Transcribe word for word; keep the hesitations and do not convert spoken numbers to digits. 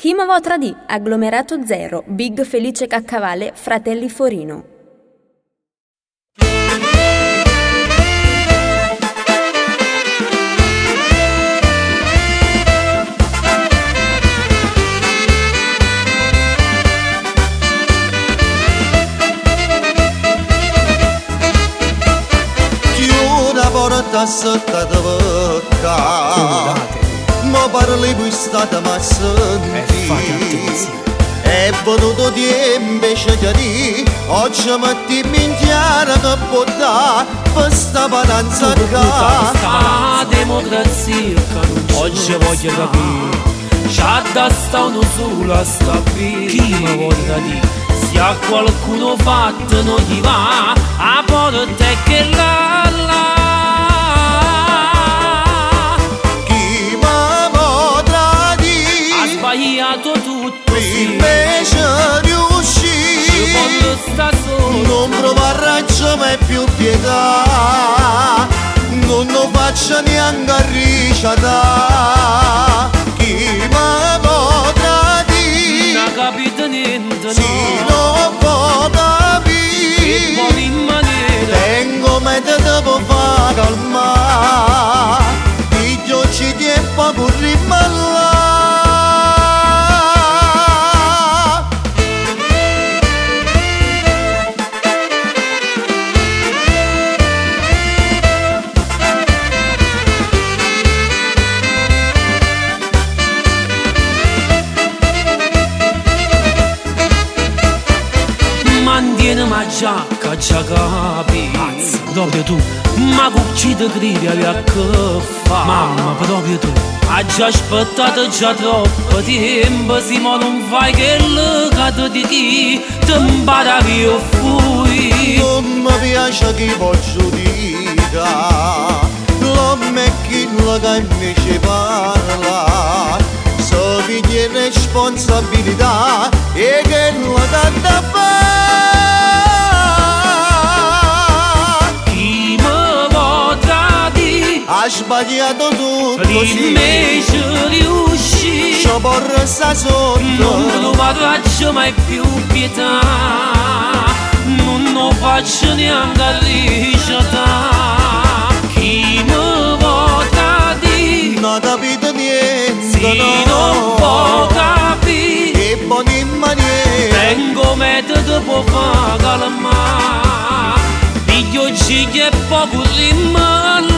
Chi mi vo tradì? Agglomerato zero, Big Felice Caccavale, Fratelli Forino. Porta sotto da bocca, ma parli questa da ma senti. È venuto di invece di di, oggi metti in chiara che può dare questa balanza qua. La democrazia oggi voglio capire, c'ha da sta uno solo a stabilire. Chi mi vuole dire? Se a qualcuno fatto non gli va, a porta è che la la. Sbagliato tutto, invece riuscì, non provare raggio mai più pietà, non lo faccio neanche a ricciata. Chi mi potrà dire? Non ha capito niente, no. Si non può capire, buona in maniera, tengo metodo per far calmare, figlio ci tiene poco rimallare. mantiene ma giacca già capi, proprio tu, ma con chi ti credi aveva a che fa? Mamma, proprio tu, ha già aspettato già troppo tempo, se ma non fai che le cade di chi ti impara che io fui. Non mi piace chi posso dire, l'uomo è chi che mi ci parla, se piglia responsabilità e che lo dà da fare. Ha sbagliato tutto, prima ci riuscì, ci porta sotto, non trovato raggio mai più pietà, non lo faccio neanche a ricciata. Chi mi potrà dire? Non ha capito niente, si no, non può capire, che buona in maniera, tengo metodo per far calmare, figlio ci che poco rimane.